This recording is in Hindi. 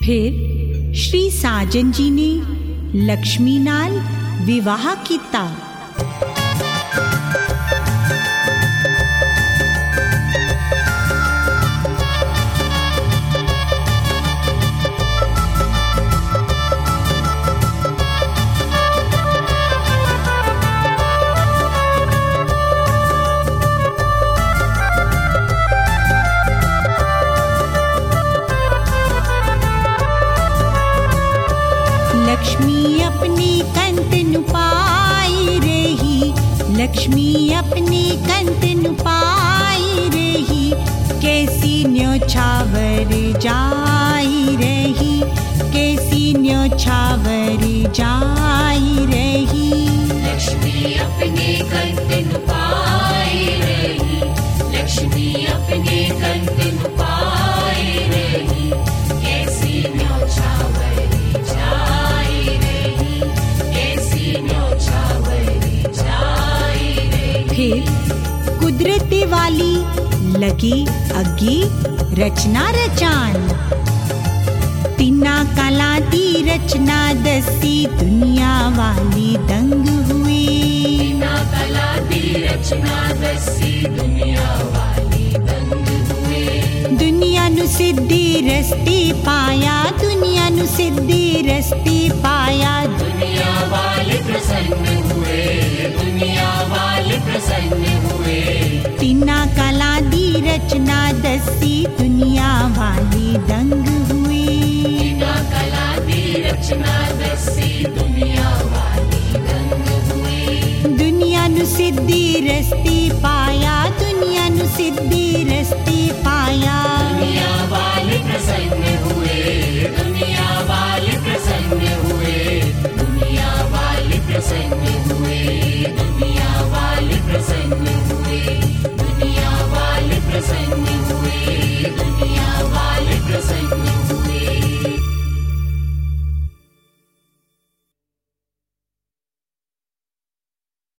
फिर श्री साजन जी ने लक्ष्मी नाल विवाह किया। लक्ष्मी अपनी कंत नु पाई रही, लक्ष्मी अपनी कंत नु पाई रही, कैसी न्योछावर जाई रही, कैसी न्योछावर जाई रही। लक्ष्मी अपने कंत नु पाई रही, लक्ष्मी अपने कंत नु पाई रही, कैसी न्योछावर फिर कुदरती वाली लगी अगी रचना रचान। तिना कला दी रचना दसी दुनिया वाली दंग हुई, तिना कला दी रचना दसी दुनिया वाली दंग हुई। दुनिया नु सिद्धि रस्ती पाया, दुनिया नु सिद्धि रस्ती पाया, दुनिया वाले प्रसन्न हुए, दुनिया वाले प्रसन्न हुए। तिना कला दी रचना दसी